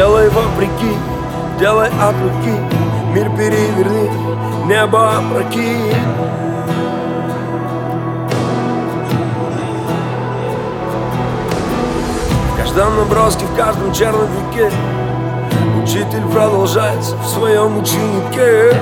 Делай вопреки, делай от руки, мир переверни, небо опрокинь. В каждом наброске, в каждом черновике учитель продолжается в своем ученике.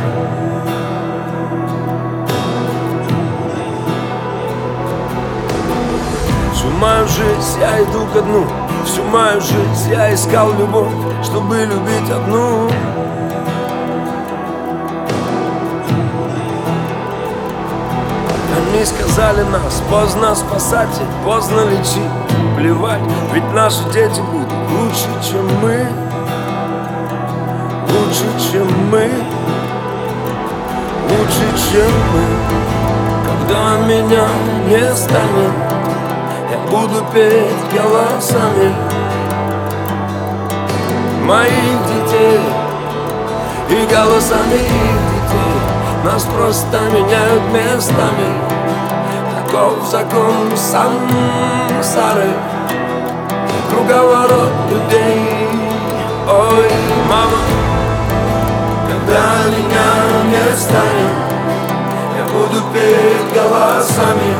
Всю мою жизнь я иду ко дну, всю мою жизнь я искал любовь, чтобы любить одну. Они сказали нас, поздно спасать и поздно лечить. Плевать, ведь наши дети будут лучше, чем мы. Лучше, чем мы. Лучше, чем мы. Когда меня не станет, я буду петь голосами моих детей и голосами их детей. Нас просто меняют местами. Таков закон сансары, круговорот людей. Ой, мама, когда меня не станет, я буду петь голосами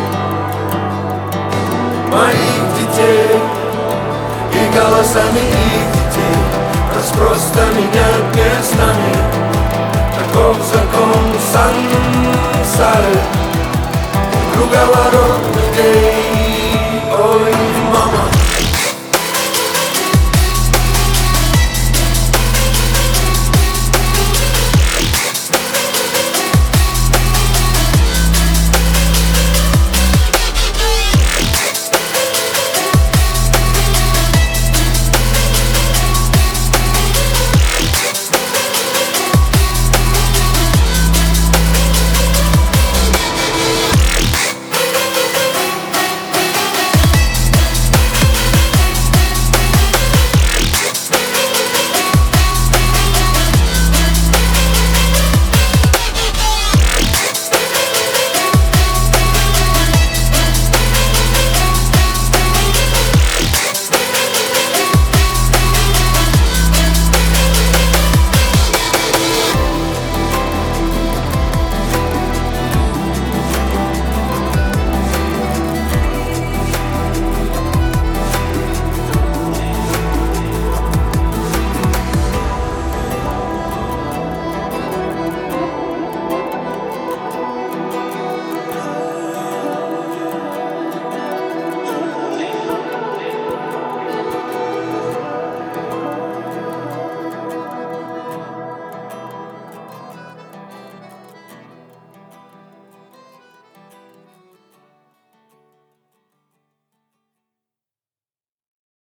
моих детей и голосами их детей. Нас просто меняют местами. Таков закон сансары, круговорот